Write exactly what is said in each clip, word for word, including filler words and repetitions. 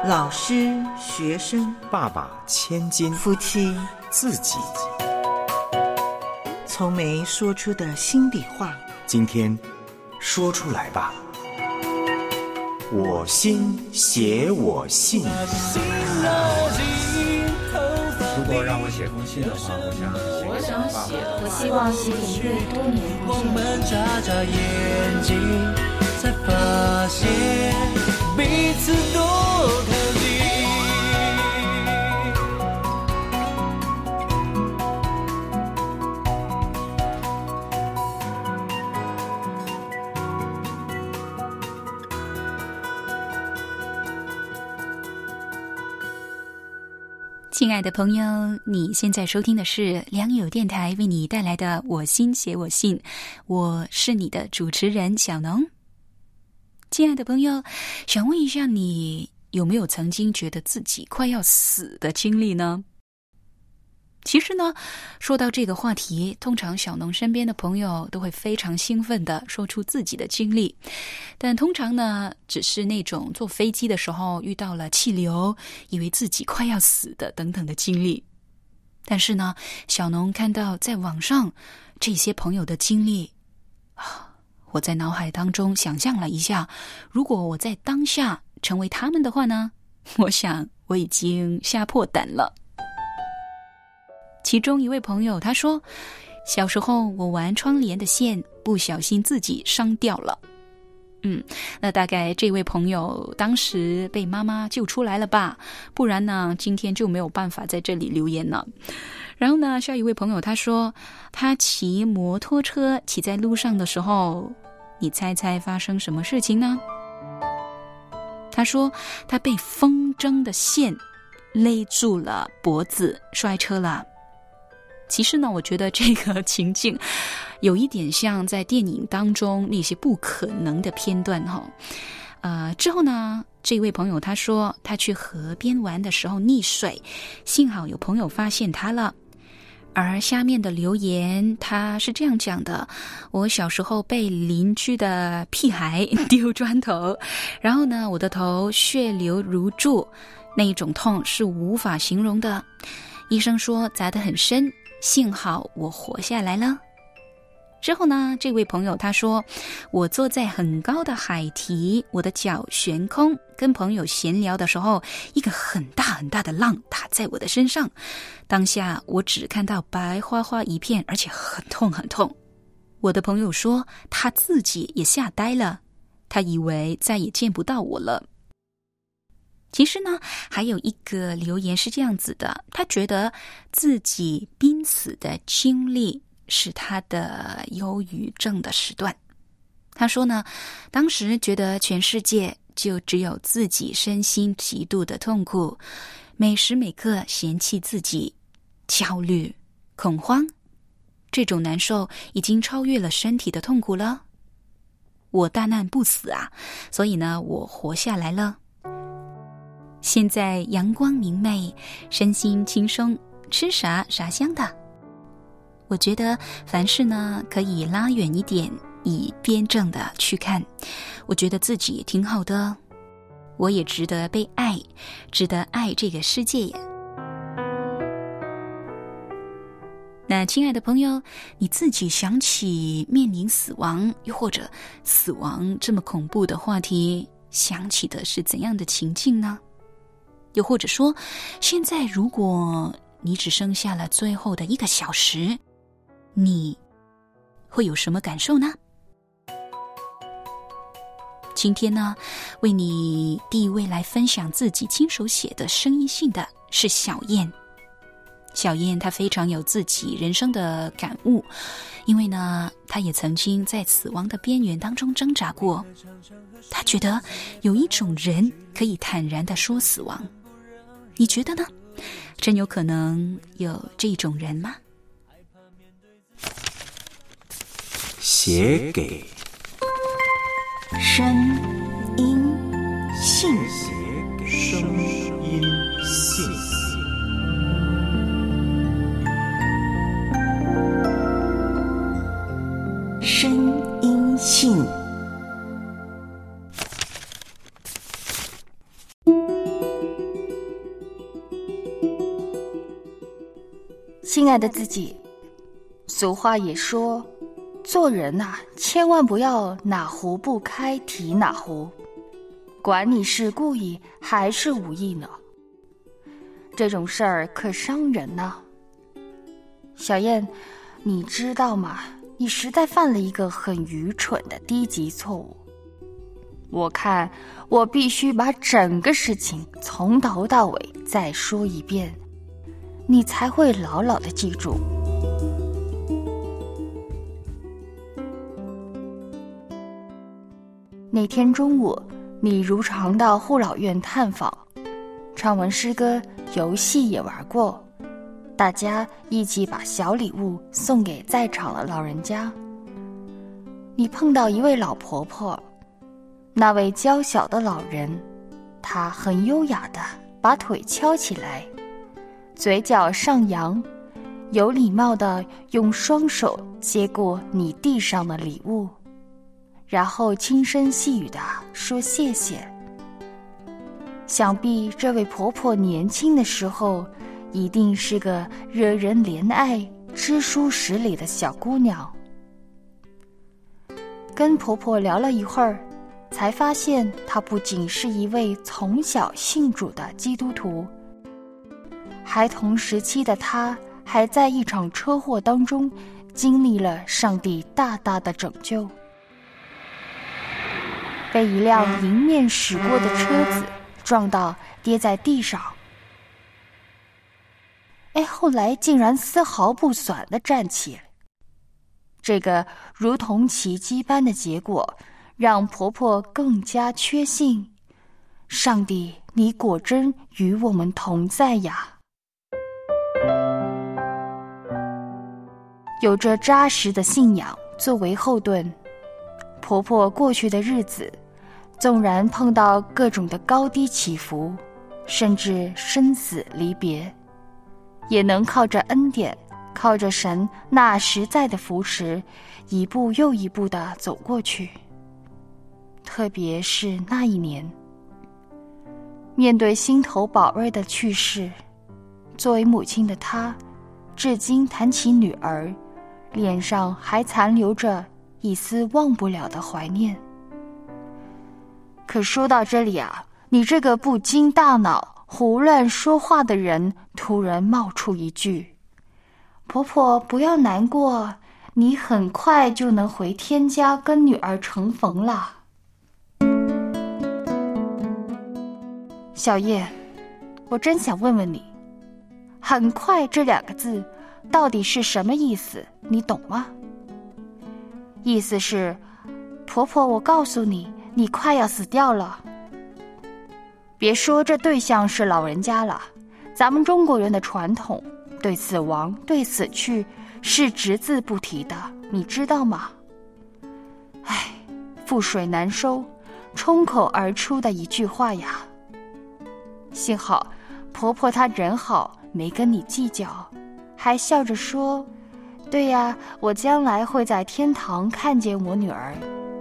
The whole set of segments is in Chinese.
老师、学生， 爸爸千金， 夫妻， 自己， 从没说出的心里话， 今天说出来吧。我心写我信。 如果让我写封信的话，我想写我想写，我希望写给越多年不见。 我们眨眨眼睛，才发现彼此多可惜。 亲爱的朋友，你现在收听的是良友电台为你带来的我心写我信，我是你的主持人小农。亲爱的朋友，想问一下，你有没有曾经觉得自己快要死的经历呢？其实呢，说到这个话题，通常小农身边的朋友都会非常兴奋地说出自己的经历，但通常呢，只是那种坐飞机的时候遇到了气流，以为自己快要死的等等的经历。但是呢，小农看到在网上这些朋友的经历啊，我在脑海当中想象了一下，如果我在当下成为他们的话呢，我想我已经吓破胆了。其中一位朋友他说，小时候我玩窗帘的线不小心自己伤掉了。嗯，那大概这位朋友当时被妈妈救出来了吧，不然呢今天就没有办法在这里留言了。然后呢，下一位朋友他说，他骑摩托车骑在路上的时候，你猜猜发生什么事情呢？他说他被风筝的线勒住了脖子，摔车了。其实呢，我觉得这个情境有一点像在电影当中那些不可能的片段哈。呃，之后呢，这位朋友他说他去河边玩的时候溺水，幸好有朋友发现他了。而下面的留言他是这样讲的，我小时候被邻居的屁孩丢砖头，然后呢我的头血流如注，那一种痛是无法形容的，医生说砸得很深，幸好我活下来了。之后呢，这位朋友他说，我坐在很高的海堤，我的脚悬空，跟朋友闲聊的时候，一个很大很大的浪打在我的身上，当下我只看到白花花一片，而且很痛很痛。我的朋友说他自己也吓呆了，他以为再也见不到我了。其实呢，还有一个留言是这样子的，他觉得自己濒死的经历是他的忧郁症的时段。他说呢，当时觉得全世界就只有自己身心极度的痛苦，每时每刻嫌弃自己，焦虑、恐慌，这种难受已经超越了身体的痛苦了。我大难不死啊，所以呢，我活下来了。现在阳光明媚，身心轻松，吃啥啥香的。我觉得凡事呢可以拉远一点，以辩证的去看，我觉得自己也挺好的，我也值得被爱，值得爱这个世界耶。那亲爱的朋友，你自己想起面临死亡，又或者死亡这么恐怖的话题，想起的是怎样的情境呢？又或者说，现在如果你只剩下了最后的一个小时，你会有什么感受呢？今天呢，为你第一位来分享自己亲手写的声音信的是小燕。小燕她非常有自己人生的感悟，因为呢，她也曾经在死亡的边缘当中挣扎过。她觉得有一种人可以坦然地说死亡，你觉得呢？真有可能有这种人吗？ 写给声音信， 写给声音信。 声音信。 亲爱的自己，俗话也说，做人啊，千万不要哪壶不开提哪壶，管你是故意还是无意呢。这种事儿可伤人呢。小燕，你知道吗？你实在犯了一个很愚蠢的低级错误。我看我必须把整个事情从头到尾再说一遍，你才会牢牢地记住。那天中午，你如常到护老院探访，唱完诗歌，游戏也玩过，大家一起把小礼物送给在场的老人家。你碰到一位老婆婆，那位娇小的老人，她很优雅地把腿翘起来，嘴角上扬，有礼貌地用双手接过你递上的礼物，然后轻声细语地说谢谢。想必这位婆婆年轻的时候一定是个惹人怜爱、知书识礼的小姑娘。跟婆婆聊了一会儿，才发现她不仅是一位从小信主的基督徒，孩童时期的她还在一场车祸当中经历了上帝大大的拯救，被一辆迎面驶过的车子撞到跌在地上，哎，后来竟然丝毫不损地站起来。这个如同奇迹般的结果让婆婆更加确信，上帝，你果真与我们同在呀。有着扎实的信仰作为后盾，婆婆过去的日子纵然碰到各种的高低起伏，甚至生死离别，也能靠着恩典，靠着神那实在的扶持，一步又一步地走过去。特别是那一年，面对心头宝贝的去世，作为母亲的她，至今谈起女儿，脸上还残留着一丝忘不了的怀念。可说到这里啊，你这个不经大脑胡乱说话的人突然冒出一句：婆婆不要难过，你很快就能回天家跟女儿重逢了。小叶，我真想问问你，很快这两个字到底是什么意思，你懂吗？意思是，婆婆，我告诉你，你快要死掉了。别说这对象是老人家了，咱们中国人的传统，对死亡、对死去是只字不提的，你知道吗？唉，覆水难收，冲口而出的一句话呀。幸好婆婆她人好，没跟你计较，还笑着说：对呀，我将来会在天堂看见我女儿。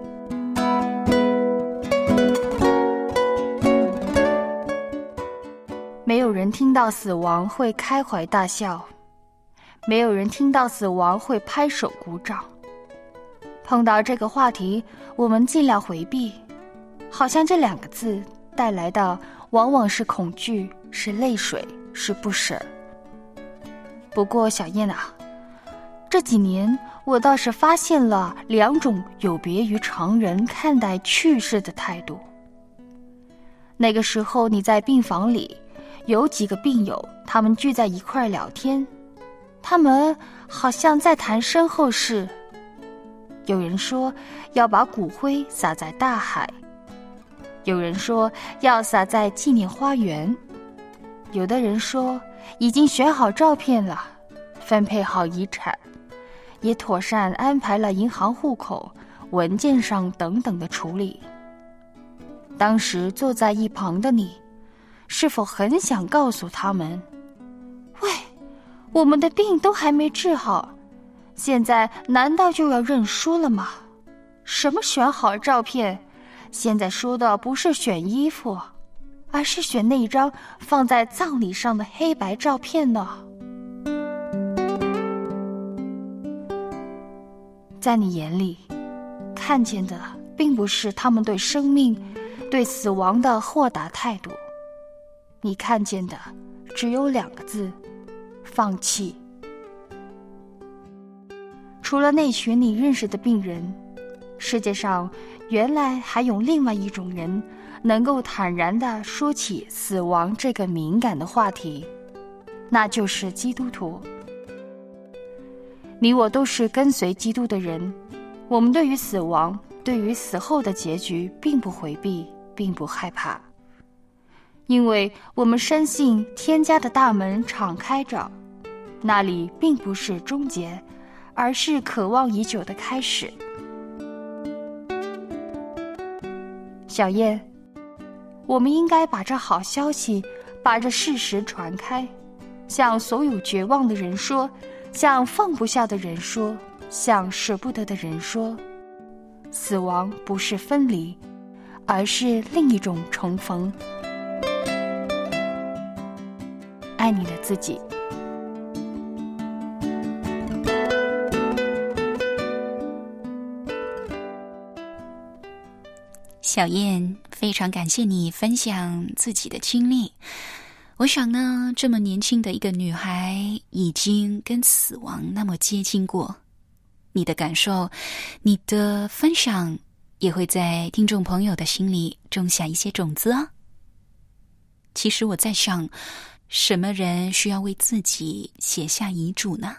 没有人听到死亡会开怀大笑，没有人听到死亡会拍手鼓掌。碰到这个话题，我们尽量回避，好像这两个字带来的往往是恐惧，是泪水，是不舍。不过小燕啊，这几年我倒是发现了两种有别于常人看待去世的态度。那个时候你在病房里，有几个病友，他们聚在一块聊天，他们好像在谈身后事。有人说要把骨灰撒在大海，有人说要撒在纪念花园，有的人说已经选好照片了，分配好遗产，也妥善安排了银行户口、文件上等等的处理。当时坐在一旁的你，是否很想告诉他们，喂，我们的病都还没治好，现在难道就要认输了吗？什么选好照片，现在说的不是选衣服，而是选那一张放在葬礼上的黑白照片呢。 在你眼里，看见的并不是他们对生命、对死亡的豁达态度，你看见的只有两个字：放弃。除了那群你认识的病人，世界上原来还有另外一种人，能够坦然地说起死亡这个敏感的话题，那就是基督徒。你我都是跟随基督的人，我们对于死亡，对于死后的结局并不回避，并不害怕，因为我们深信天家的大门敞开着，那里并不是终结，而是渴望已久的开始。小燕，我们应该把这好消息，把这事实传开，向所有绝望的人说，向放不下的人说，向舍不得的人说，死亡不是分离，而是另一种重逢。爱你的自己。 小燕，非常感谢你分享自己的经历。我想呢，这么年轻的一个女孩，已经跟死亡那么接近过。你的感受，你的分享，也会在听众朋友的心里种下一些种子啊。其实我在想，什么人需要为自己写下遗嘱呢？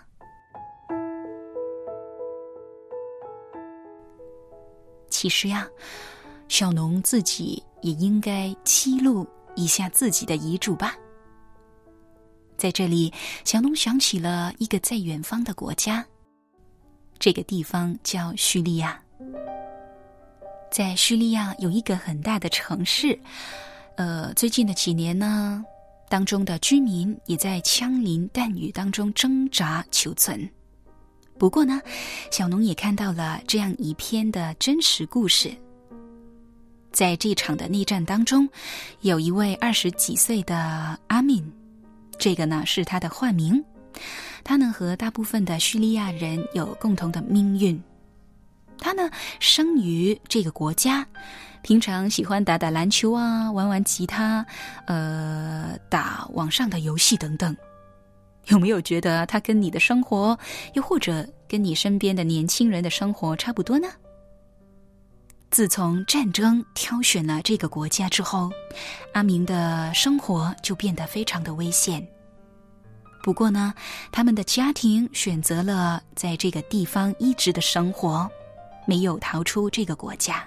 其实呀，小农自己也应该记录一下自己的遗嘱吧。在这里，小农想起了一个在远方的国家，这个地方叫叙利亚。在叙利亚有一个很大的城市，呃，最近的几年呢，当中的居民也在枪林弹雨当中挣扎求存。不过呢，小农也看到了这样一篇的真实故事。在这场的内战当中，有一位二十几岁的阿敏，这个呢是他的化名，他呢和大部分的叙利亚人有共同的命运。他呢生于这个国家，平常喜欢打打篮球啊，玩玩吉他，呃，打网上的游戏等等。有没有觉得他跟你的生活，又或者跟你身边的年轻人的生活差不多呢？自从战争挑选了这个国家之后，阿明的生活就变得非常的危险。不过呢，他们的家庭选择了在这个地方一直的生活，没有逃出这个国家。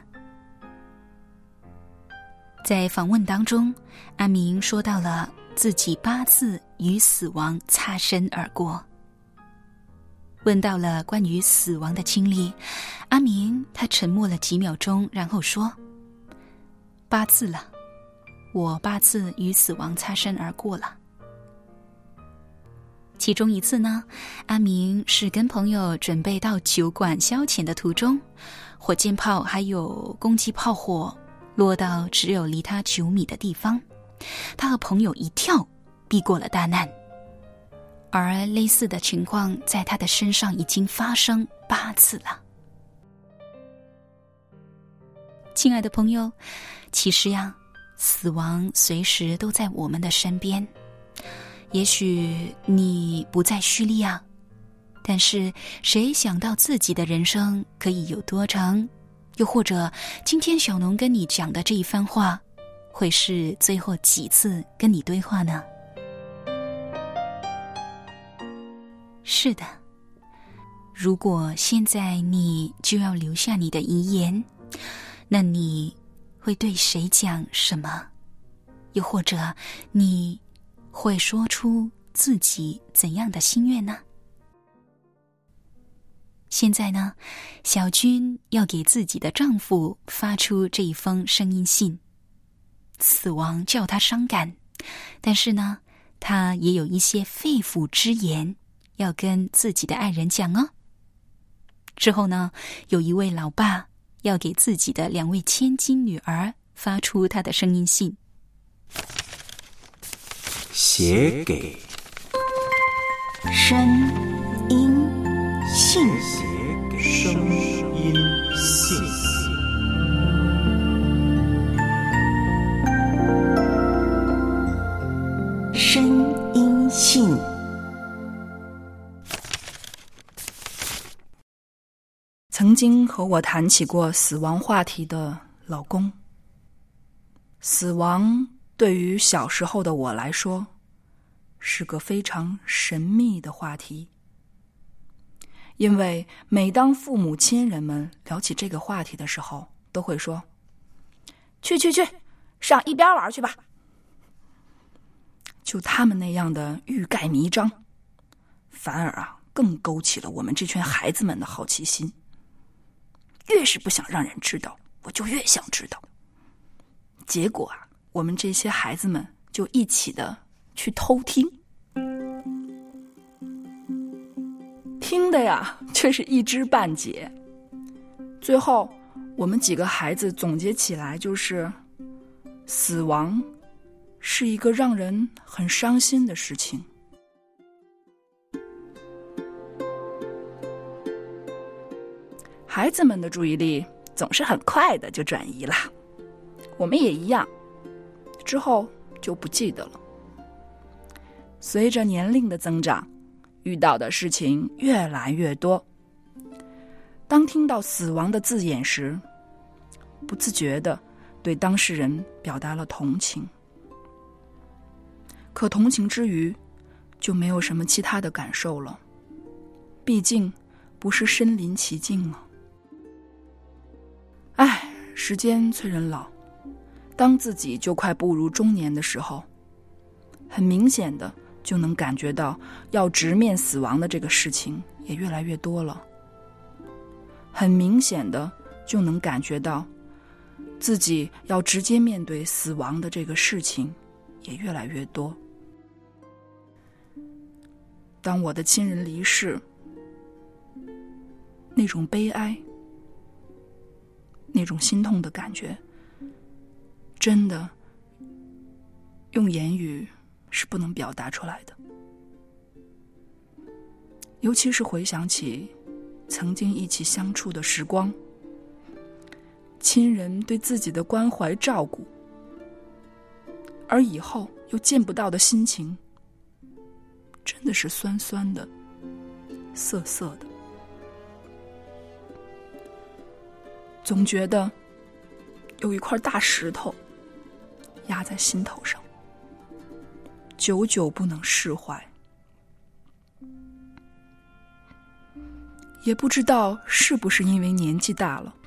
在访问当中，阿明说到了自己八次与死亡擦身而过。问到了关于死亡的经历，阿明他沉默了几秒钟，然后说：八次了，我八次与死亡擦身而过了。其中一次呢，阿明是跟朋友准备到酒馆消遣的途中，火箭炮还有攻击炮火落到只有离他九米的地方，他和朋友一跳避过了大难。而类似的情况在他的身上已经发生八次了。亲爱的朋友，其实呀，死亡随时都在我们的身边。也许你不在叙利亚，但是谁想到自己的人生可以有多长？又或者今天小农跟你讲的这一番话，会是最后几次跟你对话呢？是的，如果现在你就要留下你的遗言，那你会对谁讲什么？又或者你会说出自己怎样的心愿呢？现在呢，小军要给自己的丈夫发出这一封声音信。死亡叫他伤感，但是呢，他也有一些肺腑之言要跟自己的爱人讲哦。之后呢，有一位老爸要给自己的两位千金女儿发出他的声音信。 写给声音信。 写给音性。 声音性。 曾经和我谈起过死亡话题的老公，死亡对于小时候的我来说是个非常神秘的话题，因为每当父母亲人们聊起这个话题的时候，都会说去去去，上一边玩去吧。就他们那样的欲盖弥彰，反而啊更勾起了我们这群孩子们的好奇心。越是不想让人知道，我就越想知道。结果啊，我们这些孩子们就一起的去偷听，听的呀却是一知半解。最后我们几个孩子总结起来就是，死亡是一个让人很伤心的事情。孩子们的注意力总是很快的就转移了，我们也一样，之后就不记得了。随着年龄的增长，遇到的事情越来越多，当听到死亡的字眼时，不自觉地对当事人表达了同情。可同情之余，就没有什么其他的感受了，毕竟不是身临其境啊。唉，时间催人老，当自己就快步入中年的时候，很明显的就能感觉到要直面死亡的这个事情也越来越多了，很明显的就能感觉到自己要直接面对死亡的这个事情也越来越多。当我的亲人离世，那种悲哀，那种心痛的感觉，真的用言语是不能表达出来的。尤其是回想起曾经一起相处的时光，亲人对自己的关怀照顾，而以后又见不到的心情，真的是酸酸的，涩涩的。总觉得有一块大石头压在心头上，久久不能释怀。也不知道是不是因为年纪大了，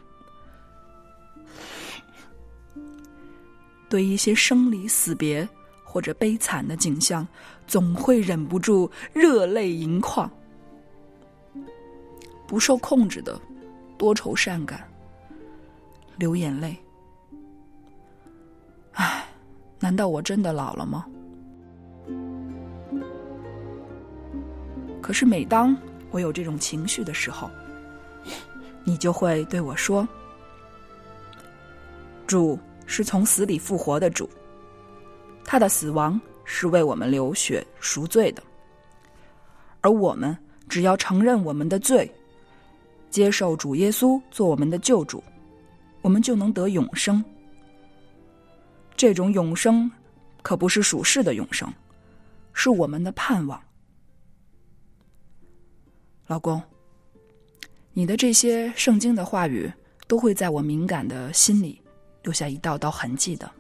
对一些生离死别或者悲惨的景象，总会忍不住热泪盈眶，不受控制的多愁善感，流眼泪。唉，难道我真的老了吗？可是每当我有这种情绪的时候，你就会对我说，主是从死里复活的主，他的死亡是为我们流血赎罪的，而我们只要承认我们的罪，接受主耶稣做我们的救主，我们就能得永生。这种永生可不是属世的永生，是我们的盼望。老公，你的这些圣经的话语都会在我敏感的心里留下一道道痕迹的。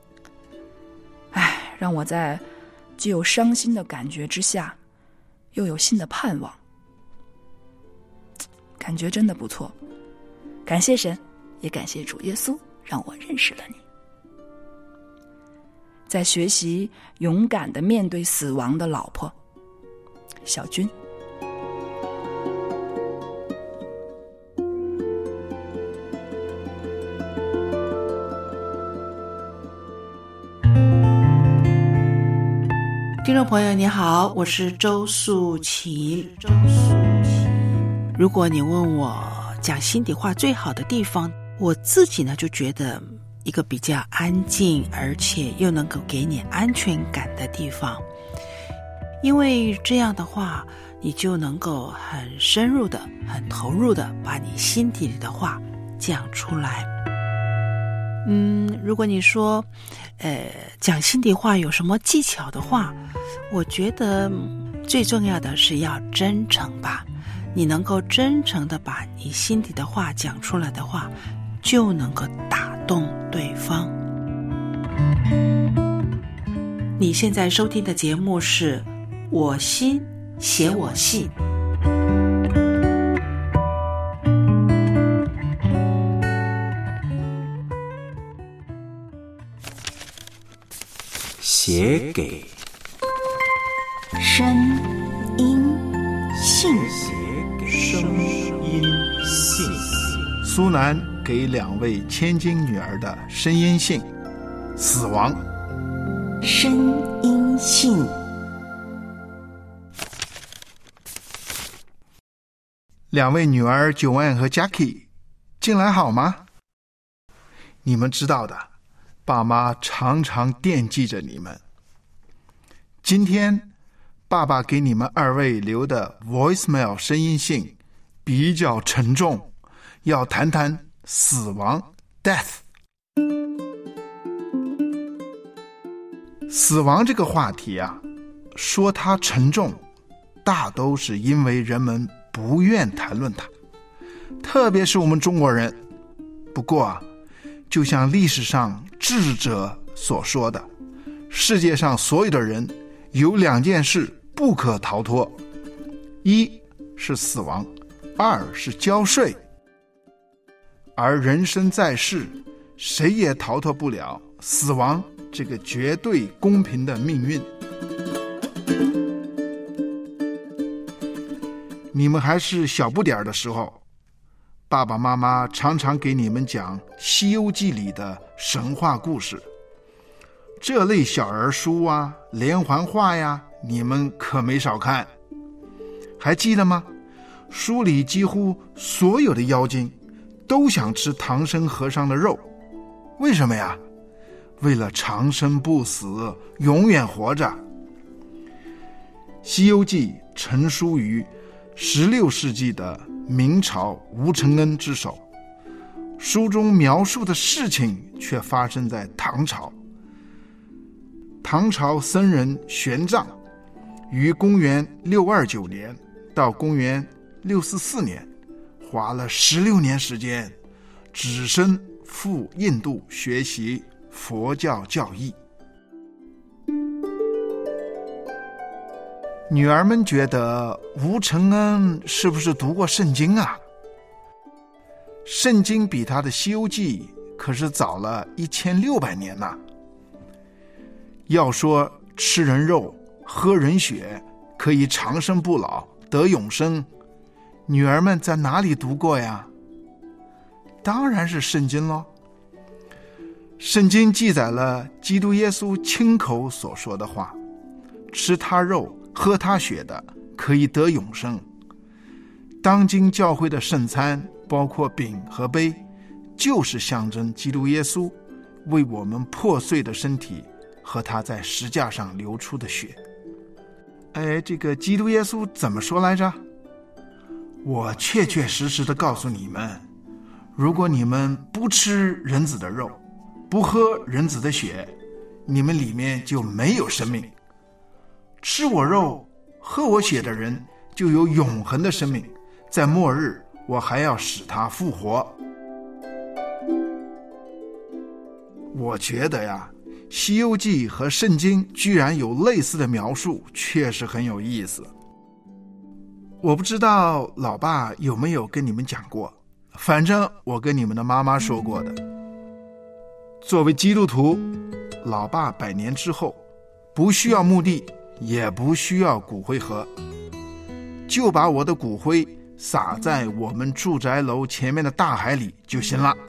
唉，让我在既有伤心的感觉之下，又有新的盼望，感觉真的不错。感谢神，也感谢主耶稣，让我认识了你。在学习勇敢地面对死亡的老婆小军。 听众朋友你好，我是周素琴。如果你问我讲心底话最好的地方，我自己呢就觉得一个比较安静而且又能够给你安全感的地方。 因为这样的话，你就能够很深入的、很投入的把你心底里的话讲出来。嗯，如果你说，呃，讲心底话有什么技巧的话，我觉得最重要的是要真诚吧。你能够真诚的把你心底的话讲出来的话，就能够打动对方。你现在收听的节目是《我心写我信》。 写给声音信， 写给声音信。 苏南给两位千金女儿的声音信，死亡。 声音信。 两位女儿九安和 Jackie 近来好吗？你们知道的，爸妈常常惦记着你们。今天爸爸给你们二位留的 voicemail 声音信比较沉重，要谈谈死亡 death。 死亡这个话题啊，说它沉重，大都是因为人们不愿谈论它，特别是我们中国人。不过啊，就像历史上智者所说的，世界上所有的人有两件事不可逃脱，一是死亡，二是交税。而人生在世，谁也逃脱不了死亡这个绝对公平的命运。你们还是小不点的时候，爸爸妈妈常常给你们讲《西游记》里的神话故事。这类小儿书啊、连环画呀，你们可没少看。还记得吗？书里几乎所有的妖精都想吃唐僧和尚的肉，为什么呀？为了长生不死，永远活着。《西游记》成书于十六世纪的明朝吴承恩之手，书中描述的事情却发生在唐朝。唐朝僧人玄奘于公元六二九年到公元六四四年，花了十六年时间，只身赴印度学习佛教教义。女儿们觉得吴承恩是不是读过圣经啊？圣经比他的《西游记》可是早了一千六百年呐。要说吃人肉、喝人血可以长生不老、得永生，女儿们在哪里读过呀？当然是圣经咯。圣经记载了基督耶稣亲口所说的话，吃他肉喝他血的可以得永生。当今教会的圣餐包括饼和杯，就是象征基督耶稣为我们破碎的身体和他在十架上流出的血。哎，这个基督耶稣怎么说来着？我确确实实的告诉你们，如果你们不吃人子的肉，不喝人子的血，你们里面就没有生命。吃我肉喝我血的人就有永恒的生命，在末日我还要使他复活。我觉得呀，西游记和圣经居然有类似的描述，确实很有意思。我不知道老爸有没有跟你们讲过，反正我跟你们的妈妈说过的。作为基督徒，老爸百年之后不需要墓地，也不需要骨灰盒，就把我的骨灰撒在我们住宅楼前面的大海里就行了。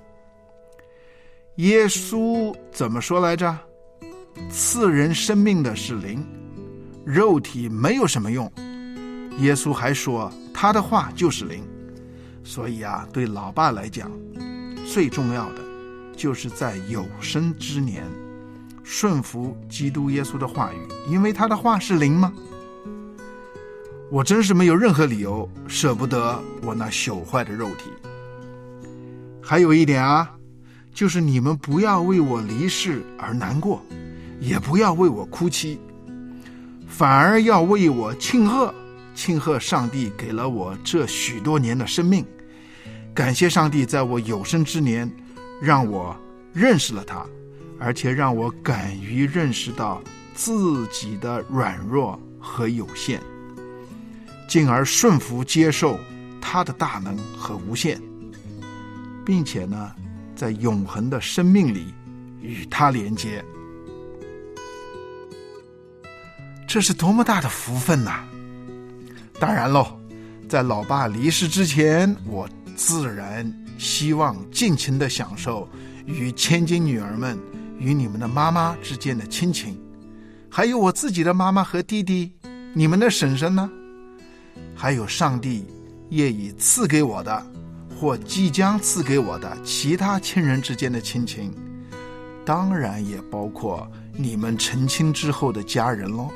耶稣怎么说来着？赐人生命的是灵，肉体没有什么用。耶稣还说他的话就是灵。所以啊，对老爸来讲，最重要的就是在有生之年顺服基督耶稣的话语，因为他的话是灵吗？我真是没有任何理由舍不得我那朽坏的肉体。还有一点啊，就是你们不要为我离世而难过，也不要为我哭泣，反而要为我庆贺，庆贺上帝给了我这许多年的生命，感谢上帝在我有生之年让我认识了他，而且让我敢于认识到自己的软弱和有限，进而顺服接受他的大能和无限，并且呢，在永恒的生命里与他连接。这是多么大的福分呐！当然喽，在老爸离世之前，我自然希望尽情地享受与千金女儿们与你们的妈妈之间的亲情，还有我自己的妈妈和弟弟，你们的婶婶呢，还有上帝业已赐给我的或即将赐给我的其他亲人之间的亲情，当然也包括你们成亲之后的家人咯。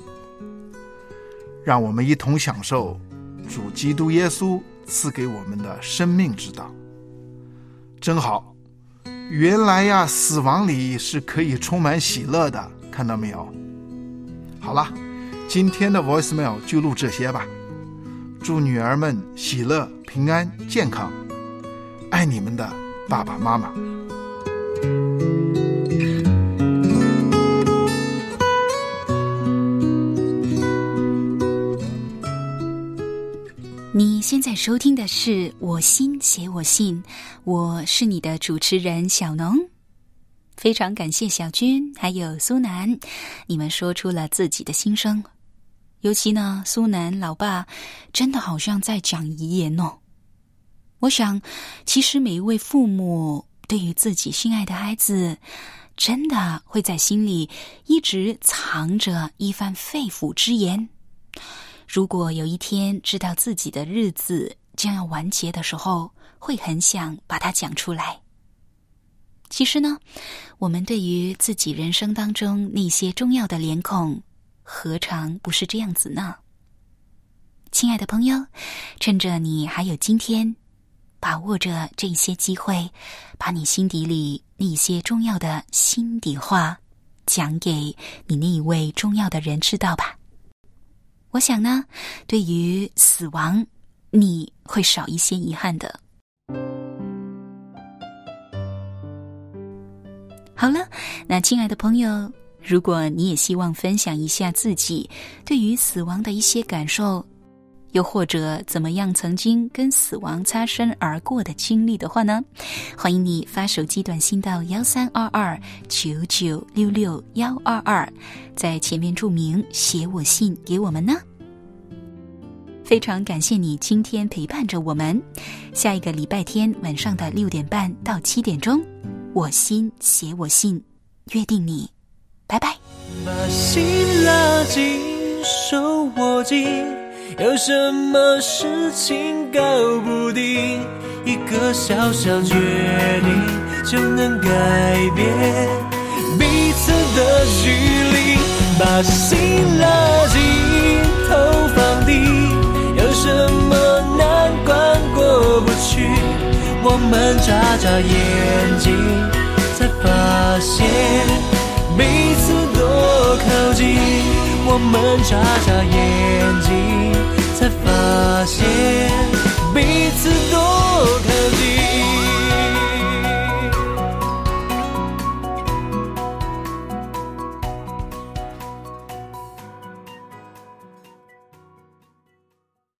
让我们一同享受主基督耶稣赐给我们的生命之道。真好，原来呀，死亡里是可以充满喜乐的，看到没有？好了，今天的 voicemail 就录这些吧。祝女儿们喜乐、平安、健康，爱你们的爸爸妈妈。 你现在收听的是我心写我信，我是你的主持人小农。非常感谢小军还有苏南，你们说出了自己的心声。尤其呢，苏南老爸真的好像在讲遗言哦。我想其实每一位父母对于自己心爱的孩子，真的会在心里一直藏着一番肺腑之言。如果有一天知道自己的日子将要完结的时候，会很想把它讲出来。其实呢，我们对于自己人生当中那些重要的脸孔，何尝不是这样子呢？亲爱的朋友，趁着你还有今天，把握着这些机会，把你心底里那些重要的心底话讲给你那一位重要的人知道吧。我想呢，对于死亡，你会少一些遗憾的。好了，那亲爱的朋友，如果你也希望分享一下自己对于死亡的一些感受，又或者怎么样曾经跟死亡擦身而过的经历的话呢，欢迎你发手机短信到幺三二二九九六六幺二二，在前面注明写我信给我们呢。非常感谢你今天陪伴着我们，下一个礼拜天晚上的六点半到七点钟，我心写我信，约定你，拜拜。 把心拉紧，手握紧，有什么事情搞不定，一个小小决定就能改变彼此的距离。把心拉近，头放低，有什么难关过不去，我们眨眨眼睛才发现彼此多靠近，我们眨眨眼睛才发现